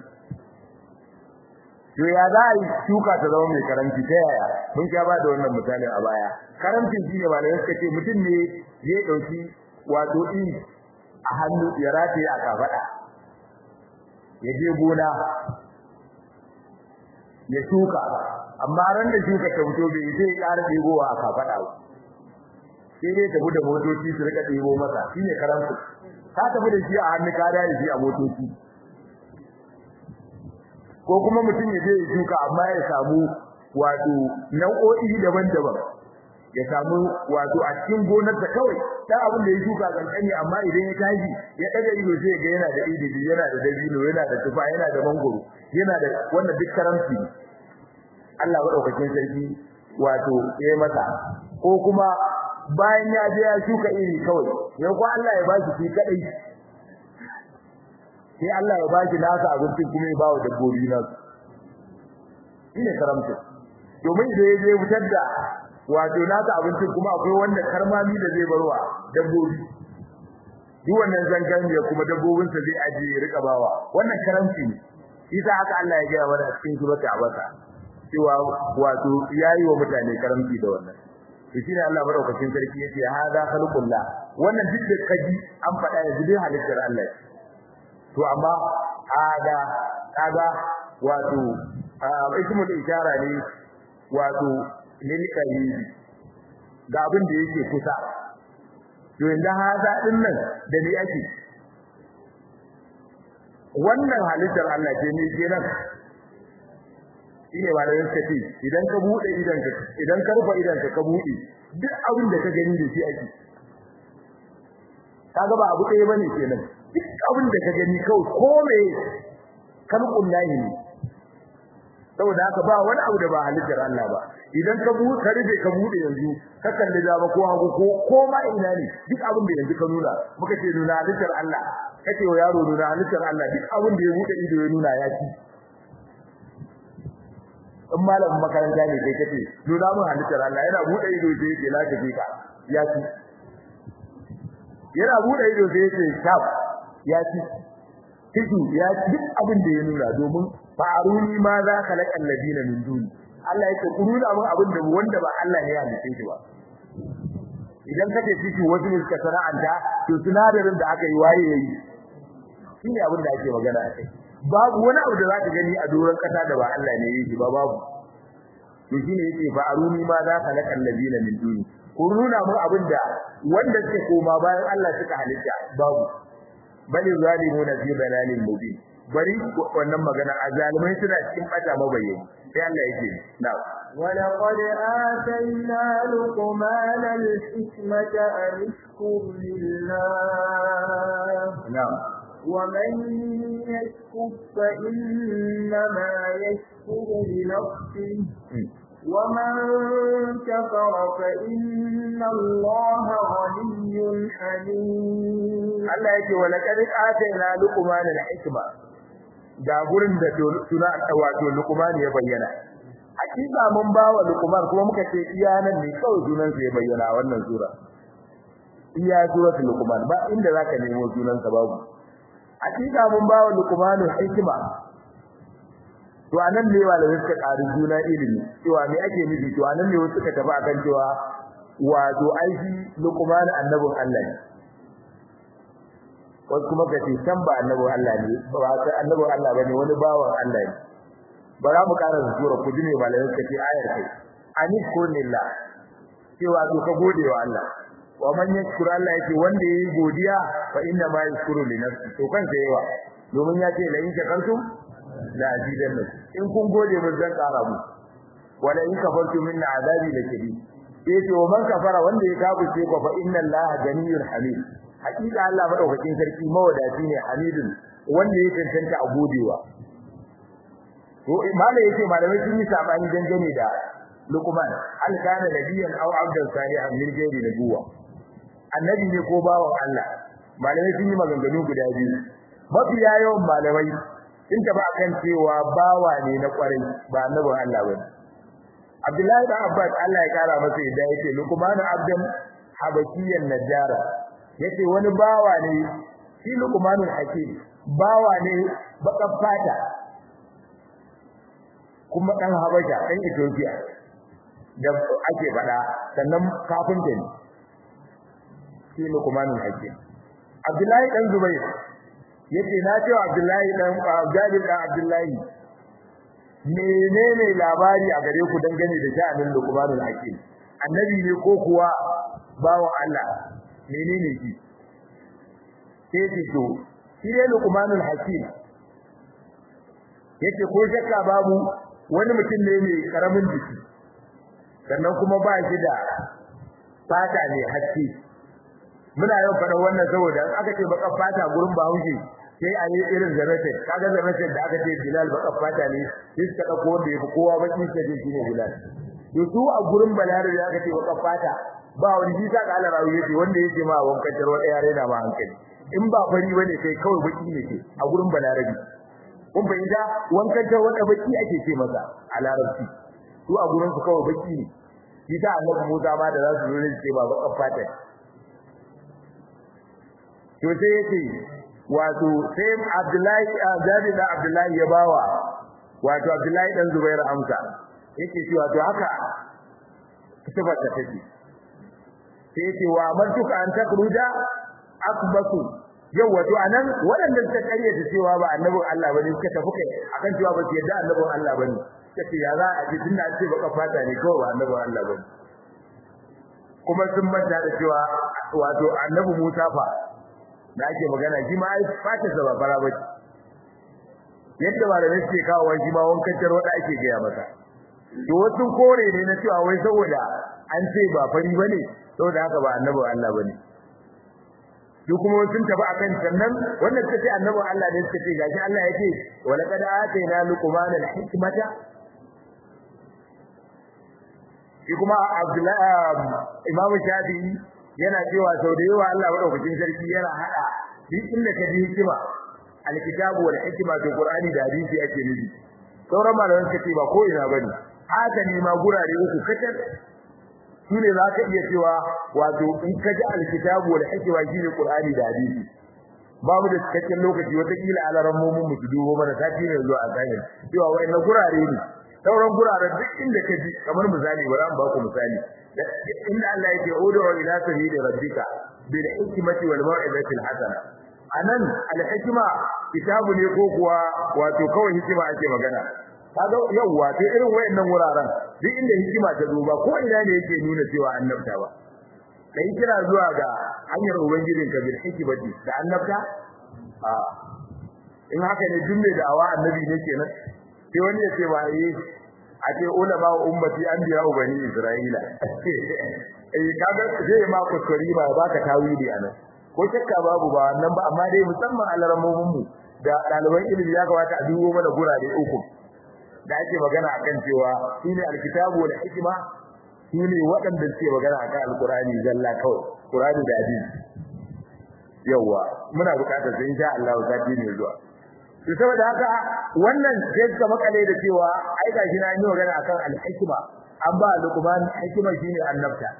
to ya za a yi shuka ta zama mai karamci ta yaya mun sha ba da wannan misalin a baya karamci shine ba da suka ce mutum ne zai dauki wato in a hannu ya rataye a kafada ya je gona ya shuka amma ran da shuka ta fito bai sai ya ƙara ɗebowa a kafada ba sai dai tafi da motoci su rika ɗebo masa shine karamci ka tafi da shi a hannu ka da shi a motoci ko kuma mutum ya je ya shuka amma ya samu wato nau'o'i daban-daban ya samu wato a cikin gonar ta kawai dan abin da ya shuka kankani amma idan ya tashi ya daga ido sai ga yana da idibi yana da dabino yana da tufa yana da mangoro yana da wannan duk karamci Allah madaukakin sarki wato ya masa ko kuma bayan ya je ya shuka iri kawai yau ko Allah ya bashi shi kadai sai Allah ya baki nasa abincin kuma ya bawa dabbobi nasu shine karamci domin idan ya je fitar da wato nasa abincin kuma akwai wanda karmami da zai barwa dabbobi duk wannan zangan ya kuma dabbobin sa zai aje ya rika bawa wannan karamci ne isa haka Allah ya gaya mana cikin surata abasa cewa wato yayi wa mutane karamci da wannan to shine Allah madaukakin sarki yace hada khalqullah wannan duk da kaji an faɗa yanzu dai halittar Allah to amma hada kaga wato ismul ishara ne wato lil qarib ga abin da yake kusa to inda hada din nan da ni ake wannan halittar Allah ce ne kenan shine ba da yake ce idan ka bude idan ka idan ka rufe idan ka ka bude duk abin da ka gani da shi ake kaga ba abu ɗaya bane kenan duk abin da ka gani kawai ko me kalqul lahi ne saboda haka ba wani abu da ba halittar Allah ba idan ka bude ka rufe ka bude yanzu ka kalli dama ko hagu ko ko ma ina ne duk abin da yanzu ka nuna muka ce nuna halittar Allah kace wa yaro nuna halittar Allah duk abin da ya bude ido ya nuna ya ci in malamin makaranta ne kai kace nuna mun halittar Allah yana bude ido sai yake lafiya ka ya ci yana bude ido sai yake shaf ya ci kidu ya ci duk abin da ya nuna domin fa'aruni ma za khalaqal ladina min duni Allah yake kuruna mun abin da wanda ba Allah ne ya halice shi ba idan kace kidu wasu ne suka sana'anta to sinadarin da aka yi waye yayi shine abin da ake magana akai babu wani abu da zaka gani a doron kasa da ba Allah ne yake ba babu to shine yake fa'aruni ma za khalaqal ladina min duni kuruna mun abin da wanda suke koma bayan Allah suka halitta babu bal zalimuna fi dalalin mubin bari wannan magana azalimai suna cikin bata mabayyani sai Allah yake na'am ولقد آتينا لقمان الحكمة أن اشكر لله نعم ومن يشكر فإنما يشكر لنفسه ومن كفر فإن الله غني حميد Allah yake wala kad atayna luqman al-hikma ga gurin da suna wato luqman ya bayyana hakika mun bawa luqman kuma muka ce iyanan ne kawai sunan sa ya bayyana wannan sura iya suratul luqman ba inda zaka nemo sunan sa babu hakika mun bawa luqmanul hikma to anan ne wala suka ƙari juna ilimi cewa me ake nufi to anan ne suka tafi akan cewa wato aiki luqman annabin Allah ne wasu kuma kace san ba annabin Allah ne ba annabin Allah bane wani bawan Allah ne bara mu karanta sura ku dine malamin kace ayar kai anis kunillah cewa to ka gode wa Allah wa man yashkuru Allah yake wanda yayi godiya fa inna ma yashkuru li nafsi to kansa yawa domin ya ce la in shakartum la azidannakum in kun gode mun zan kara mu wala in kafartum minna azabi lakabir yace wa man kafara wanda ya kafirce ko fa inna Allah ganiyun hamid hakika Allah madaukakin sarki mawadaci ne hamidun wanda ya tantance a godewa to malai yace malamai sun yi sabani dangane da Luqman hal kana nabiyan aw abdan salihan min ghairi nubuwa annabi ne ko bawon Allah malamai sun yi maganganu guda biyu mafiya yawan malamai sun taba kan cewa bawa ne na kwarai ba annabin Allah bane Abdullahi da Abbas Allah ya kara masa yadda yake Luqman abdan habakiyan najara yace wani bawa ne shi Luqmanul hakim bawa ne baka fata kuma dan Habasha dan Ethiopia da ake fada sannan kafinta ne shi Luqmanul hakim Abdullahi dan Zubair yace na ce Abdullahi dan Jabir dan Abdullahi menene labari a gare ku dangane da sha'anin Luqmanul hakim annabi ne ko kuwa bawo Allah menene shi sai ce to shi ne Luqmanul hakim yace ko shakka babu wani mutum ne mai karamin jiki sannan kuma ba shi da fata ne haske muna yau fara wannan saboda aka ce baka fata gurin Bahaushe sai a yi irin zarate kaga zarate da aka ce Bilal baka fata ne sai suka dauko wanda yafi kowa baki sai ce shine Bilal to a gurin Balarabe aka ce baka fata ba wani shi saka Allah rawu yace wanda yake ma wankan tarwa daya rena ma hankali in ba fari bane sai kawai baki ne ke a gurin Balarabe kun fahimta wankan tarwa da baki ake ce masa a Larabci su a gurin su kawai baki ne shi ta Annabi Musa ma da za su zo ne ce ba baka fata to sai yace wato sai Abdullahi Jabir da Abdullahi ya bawa wato Abdullahi dan Zubair amsa yake cewa to haka kitab ta take sai yace wa amantuka an takruja akbasu yau wato anan wadanda suka karyata cewa ba annabin Allah bane suka tafi kai akan cewa ba su yadda annabin Allah bane kace ya za a ji tunda an ce baka fata ne kawai ba annabin Allah bane kuma sun manta da cewa wato annabi Musa fa da ake magana shi ma ai fata sa ba fara bace yadda ba da nake kawo wani ma wankan tarwa da ake ga masa to wasu kore ne na cewa wai saboda an ce ba fari bane saboda haka ba annabi Allah bane duk kuma sun tafi akan sannan wannan kace annabi Allah ne suka ce gashi Allah yake wala kad atayna luqmana al-hikmata shi kuma Abdullahi Imam Shafi'i yana cewa sau da yawa Allah madaukakin sarki yana hada duk inda ka ji hikima al-kitabu wal hikma to Qur'ani da hadisi ake nufi sauran malaman kace ba ko ina bane haka ne ma gurare uku katar shine zaka iya cewa wato in ka ji al-kitabu wal hikma shine Qur'ani da hadisi babu da cikakken lokaci wata kila alaran mu mu dubo mana sati ne zuwa a zahiri cewa wayannan gurare ne sauran guraren duk inda ka ji kamar misali bara an ba ku misali inna Allah yake ud'u ila sabili rabbika bil hikmati wal mau'izati al hasana anan al hikma kitabu ne ko kuwa wato kawai hikima ake magana kaga yawa to irin wayannan wuraren duk inda hikima ta zo ba ko ina ne yake nuna cewa annabta ba kai kira zuwa ga hanyar ubangijinka bil hikmati da annabta a in haka ne duk mai da'awa annabi ne kenan sai wani ya ce ba eh a ce ulama ummati anbiya bani isra'ila eh kaga zai ma kuskure ba baka tawili anan ko shakka babu ba nan ba amma dai musamman alaramomin mu da daliban ilimi ya kamata a dubo mana gurare uku da ake magana akan cewa shine alkitabu wal hikma shine waɗanda suke magana akan alqur'ani zalla kawai qur'ani da hadisi yawa muna bukatar sai insha Allah zaki ne zuwa to saboda haka wannan sai ka makale da cewa ai gashi na yi magana akan al-hikma an ba Luqman hikima shine annabta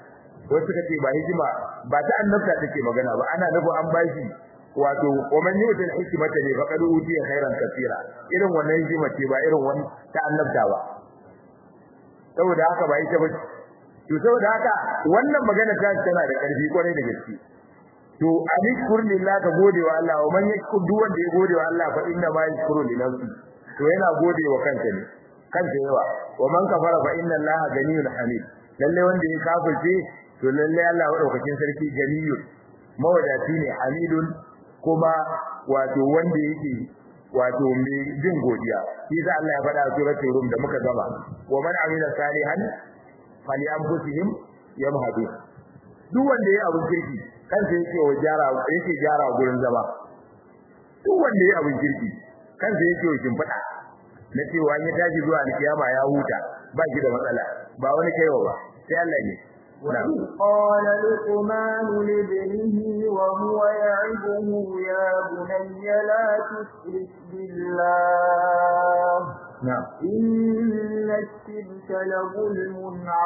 wasu suka ce ba hikima ba ta annabta take magana ba ana nufin an bashi wato waman yutul hikmata ne faqad utiya khairan kaseera irin wannan hikima ce ba irin wani ta annabta ba saboda haka ba ita ba to saboda haka wannan magana ta tana da karfi kwarai da gaske to alishkur lillah ka gode wa Allah wa man yashkur duk wanda ya gode wa Allah fa inna ma yashkuru li nafsi to yana gode wa kansa ne kansa yawa wa man kafara fa inna Allah ganiyun hamid lalle wanda ya kafirce to lalle Allah madaukakin sarki ganiyun mawadaci ne hamidun kuma wato wanda yake wato mai jin godiya shi da Allah ya faɗa a suratul rum da muka gaba wa man amila salihan fali anfusihim yamhadu duk wanda ya abun kirki kansa yake wa jara yake jara gurin zama duk wanda ya abun kirki kansa yake wa kimfada na cewa ya tashi zuwa alkiyama ya huta ba shi da matsala ba wani kaiwa ba sai Allah ne قال لقمان لابنه وهو يعظه يا بني لا تشرك بالله نعم إن الشرك لظلم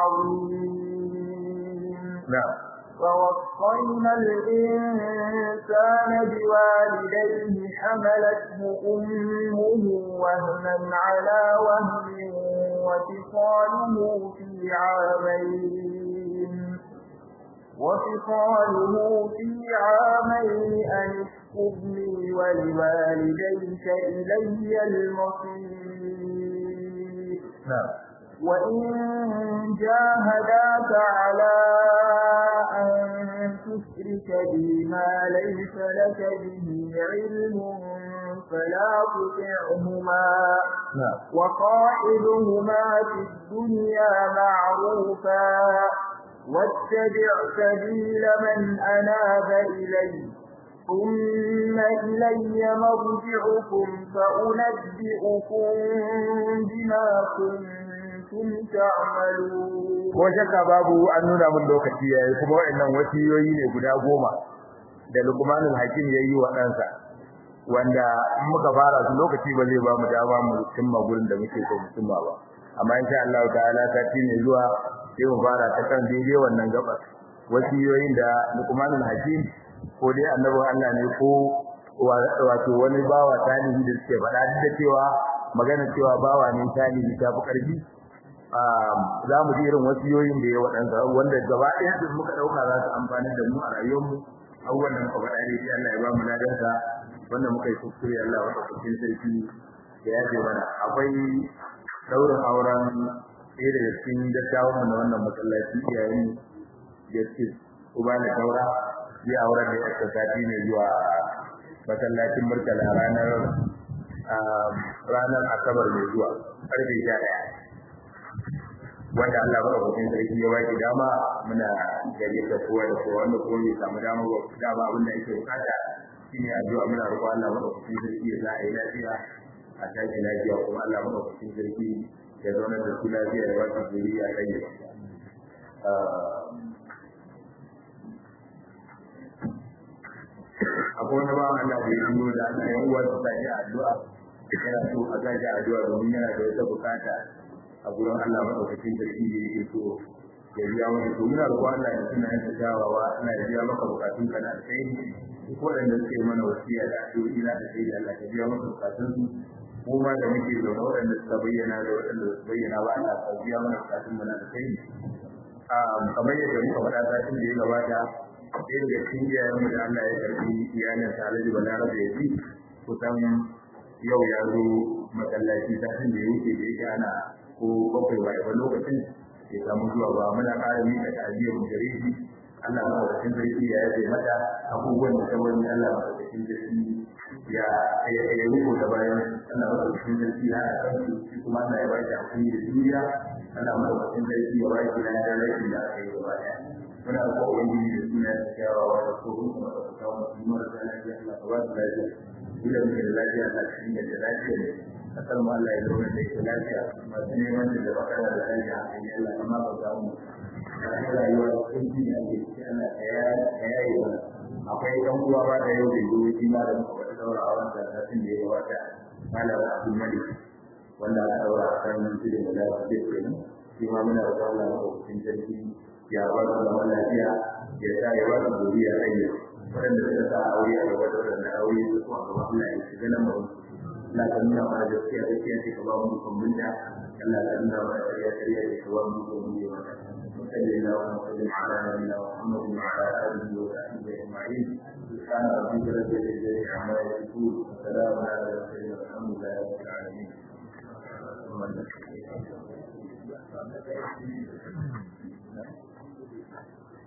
عظيم نعم ووصينا الإنسان بوالديه حملته أمه وهنا على وهن وفصاله في عامين وفصاله في عامين أن اشكر لي ولوالديك إلي المصير نعم وإن جاهداك على أن تشرك بي ما ليس لك به علم فلا تطعهما وصاحبهما في الدنيا معروفا واتبع سبيل من أناب إلي ثم إلي مرجعكم فأنبئكم بما كنتم تعملون وشكا babu an nuna mun lokaci yayi kuma wayannan wasiyoyi ne guda goma da Luqmanul Hakim yayi wa ɗansa wanda muka fara su lokaci ba zai ba mu dama mu cimma gurin da muke so mu cimma ba amma insha Allah ta'ala sati ne zuwa sai mu fara ta kan daidai wannan gabar wasiyoyin da Luqmanul Hakim ko dai annabi Allah ne ko wato wani bawa talibi da suke faɗa duk da cewa magana cewa bawa ne talibi ta fi ƙarfi za mu ji irin wasiyoyin da ya waɗansa wanda gaba ɗaya su muka ɗauka za su amfani da mu a rayuwarmu abubuwan da muka faɗa ne sai Allah ya ba mu ladansa wanda muka yi kuskure Allah wa ɗaukakin sarki da ya ce mana akwai ɗaurin auren ɗaya daga cikin dattawan mu na wannan masallaci iyayen justice uba da taura zai aurar da yarsa sati mai zuwa masallacin murtala ranar ranar asabar mai zuwa karfe sha ɗaya wanda Allah ba ku sarki ya baki dama muna gare da kowa da kowa wanda kuma bai samu dama ba dama abin da yake bukata shine addu'a muna roƙon Allah ba ku sarki ya sa ai lafiya a tashi lafiya kuma Allah ba ku sarki ya zauna da su lafiya ya wata zuriya kai akwai wani ba Allah da ya yi da Allah ya uwa ta yi addu'a yana so a ga addu'a domin yana da wata bukata a gurin Allah madaukakin sarki da yake so ya biya maka to muna roƙon Allah ya tuna yin tawawa Allah ya biya maka bukatun ka na kai ko da suke mana wasiya da addu'o'i na da sai Allah ya biya maka bukatun su mu ma da muke da waɗanda suka bayyana da waɗanda su bayyana ba Allah ya biya mana bukatun mu na da kai kamar yadda muka faɗa satin da ya gabata ɗaya daga cikin iyayen da Allah ya karbi iyalin sa Alhaji Balarabe ya ji kusan yau ya zo masallaci satin da ya wuce da yake ana ko bakwai ba a lokacin ya samu zuwa ba muna ƙara mika ta'aziyar mu gare shi Allah ya kawo cikin sarki ya yaje mata abubuwan da sabon Allah ya kawo cikin sarki ya ya rubo da bayan Allah ya kawo cikin sarki ya kan shi kuma Allah ya ba shi hakuri da duniya Allah ya kawo cikin sarki ya ba shi lafiya lafiya da aka yi gaba ɗaya muna ko wani da suna kyawawa da ko kuma da kawo mutum da lafiya Allah ya ba shi lafiya ila mai lafiya da cikin da lafiya ne kasar mu Allah ya zauna da ita lafiya masu neman da bakara da lafiya a kan Allah amma ba za mu rayuwa sun ji ne ake ci Allah ya yi wa akwai ɗan uwa ba da yau da gobe shi ma da muka wata daura a wannan satin da ya gabata malam Abdul Malik wanda aka daura a kan mutum da lafiya kenan shi ma muna da Allah ko cikin jirgi ya ba su zaman lafiya ya sa ya ba su zuriya ɗaya waɗanda suka sa aure a gaba da waɗanda aure su kuma gaba Allah ya shiga nan mu Allah ka nuna mana gaskiya gaskiya ce ka ba mu kumbin da Allah ka nuna mana ƙarya ƙarya ce ka ba mu kumbin da mata sallallahu alaihi wa sallam ala nabiyina Muhammad wa ala alihi wa sahbihi ajma'in subhana rabbika rabbil izzati amma yasifun salamun ala al-mursalin walhamdulillahi rabbil alamin Thank you.